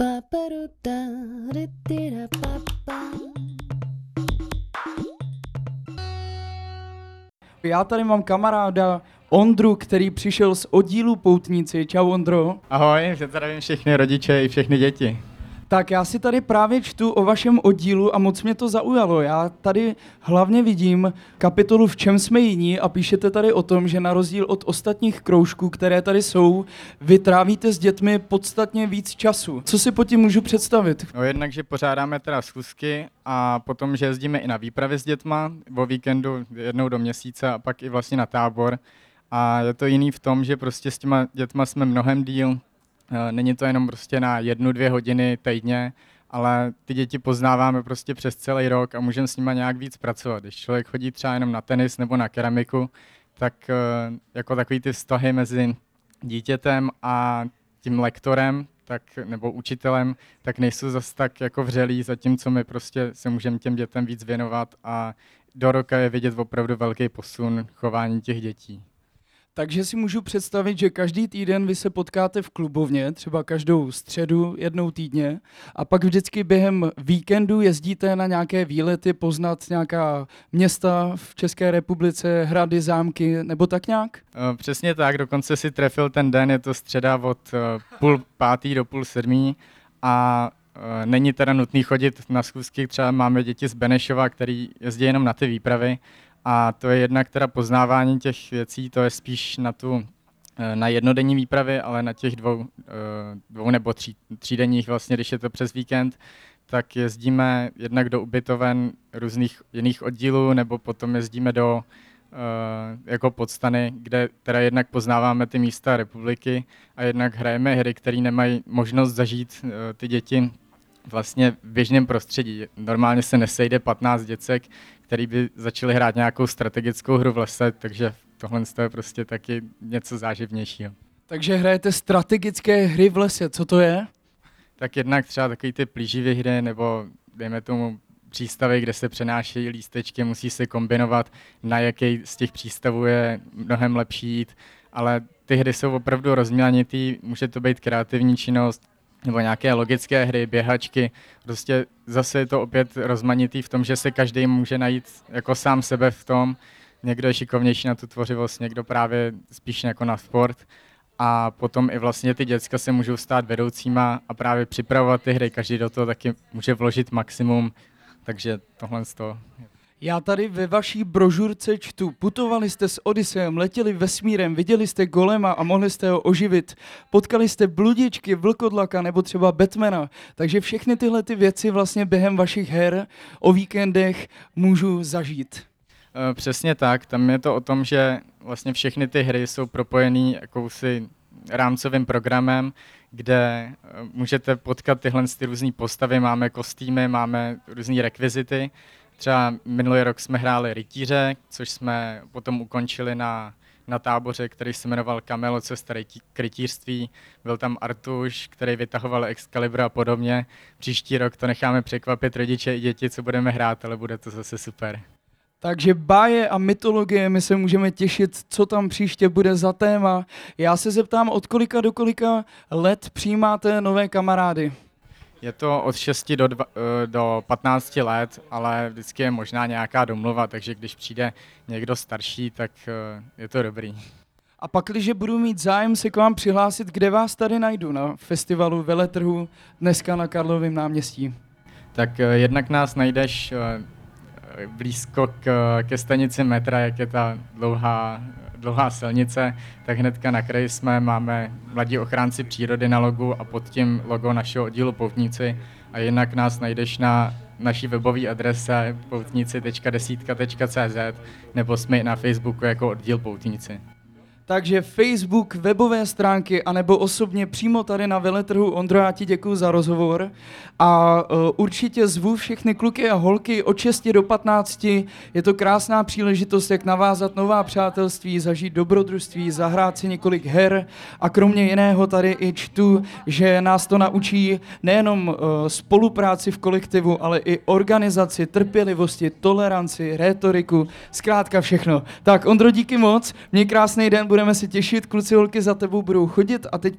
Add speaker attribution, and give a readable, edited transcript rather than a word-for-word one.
Speaker 1: Já tady mám kamaráda Ondru, který přišel z oddílu Poutníci. Čau Ondro.
Speaker 2: Ahoj, zdravím všechny rodiče i všechny děti.
Speaker 1: Tak já si tady právě čtu o vašem oddílu a moc mě to zaujalo. Já tady hlavně vidím kapitolu V čem jsme jiní a píšete tady o tom, že na rozdíl od ostatních kroužků, které tady jsou, vy trávíte s dětmi podstatně víc času. Co si pod tím můžu představit?
Speaker 2: No jednak, že pořádáme teda schůzky a potom, že jezdíme i na výpravy s dětma, o víkendu jednou do měsíce a pak i vlastně na tábor. A je to jiný v tom, že prostě s těma dětma jsme mnohem díl. Není to jenom prostě na 1-2 hodiny týdně, ale ty děti poznáváme prostě přes celý rok a můžeme s nima nějak víc pracovat. Když člověk chodí třeba jenom na tenis nebo na keramiku, tak jako takový ty vztahy mezi dítětem a tím lektorem tak, nebo učitelem, tak nejsou zase tak jako vřelí, zatímco my prostě se můžeme těm dětem víc věnovat a do roka je vidět opravdu velký posun chování těch dětí.
Speaker 1: Takže si můžu představit, že každý týden vy se potkáte v klubovně, třeba každou středu, jednou týdně, a pak vždycky během víkendu jezdíte na nějaké výlety, poznat nějaká města v České republice, hrady, zámky, nebo tak nějak?
Speaker 2: Přesně tak, dokonce si trefil ten den, je to středa od 6:30 do 6:30 a není teda nutný chodit na schůzky, třeba máme děti z Benešova, který jezdí jenom na ty výpravy. A to je jednak teda poznávání těch věcí, to je spíš na jednodenní výpravy, ale na těch dvou nebo třídenních vlastně, když je to přes víkend, tak jezdíme jednak do ubytoven různých jiných oddílů, nebo potom jezdíme do jako Podstany, kde teda jednak poznáváme ty místa republiky a jednak hrajeme hry, které nemají možnost zažít ty děti vlastně v běžném prostředí. Normálně se nesejde 15 děcek, který by začali hrát nějakou strategickou hru v lese, takže tohle je prostě taky něco záživnějšího.
Speaker 1: Takže hrajete strategické hry v lese, co to je?
Speaker 2: Tak jednak třeba takový ty plíživé hry, nebo dejme tomu přístavy, kde se přenášejí lístečky, musí se kombinovat, na jaký z těch přístavů je mnohem lepší jít, ale ty hry jsou opravdu rozmělnitý, může to být kreativní činnost, nebo nějaké logické hry, běhačky. Prostě zase je to opět rozmanitý v tom, že se každý může najít jako sám sebe v tom. Někdo je šikovnější na tu tvořivost, někdo právě spíš jako na sport. A potom i vlastně ty děcka se můžou stát vedoucíma a právě připravovat ty hry. Každý do toho taky může vložit maximum, takže tohle z toho.
Speaker 1: Já tady ve vaší brožurce čtu, putovali jste s Odysejem, letěli vesmírem, viděli jste Golema a mohli jste ho oživit, potkali jste bludičky, vlkodlaka nebo třeba Batmana, takže všechny tyhle ty věci vlastně během vašich her o víkendech můžu zažít.
Speaker 2: Přesně tak, tam je to o tom, že vlastně všechny ty hry jsou propojený jakousi rámcovým programem, kde můžete potkat tyhle různé postavy, máme kostýmy, máme různé rekvizity. Třeba minulý rok jsme hráli rytíře, což jsme potom ukončili na táboře, který se jmenoval Kamelo, cesta k rytířství. Byl tam Artuš, který vytahoval Excalibur a podobně. Příští rok to necháme překvapit rodiče i děti, co budeme hrát, ale bude to zase super.
Speaker 1: Takže báje a mytologie, my se můžeme těšit, co tam příště bude za téma. Já se zeptám, od kolika do kolika let přijímáte nové kamarády?
Speaker 2: Je to od 6 do 15 let, ale vždycky je možná nějaká domluva, takže když přijde někdo starší, tak je to dobrý.
Speaker 1: A pak, když budu mít zájem se k vám přihlásit, kde vás tady najdu na festivalu Veletrhu dneska na Karlovém náměstí?
Speaker 2: Tak jednak nás najdeš blízko ke stanici metra, jak je ta dlouhá silnice, tak hnedka na kraji máme Mladí ochránci přírody na logu a pod tím logo našeho oddílu Poutníci. A jinak nás najdeš na naší webové adrese poutnici.10.cz nebo jsme na Facebooku jako oddíl Poutníci.
Speaker 1: Takže Facebook, webové stránky, anebo osobně přímo tady na Veletrhu. Ondro, já ti děkuju za rozhovor a určitě zvu všechny kluky a holky od 6 do 15. Je to krásná příležitost, jak navázat nová přátelství, zažít dobrodružství, zahrát si několik her a kromě jiného tady i čtu, že nás to naučí nejenom spolupráci v kolektivu, ale i organizaci, trpělivosti, toleranci, rétoriku, zkrátka všechno. Tak Ondro, díky moc, měj krásný den, budeme se těšit, kluci, holky za tebou budou chodit a teď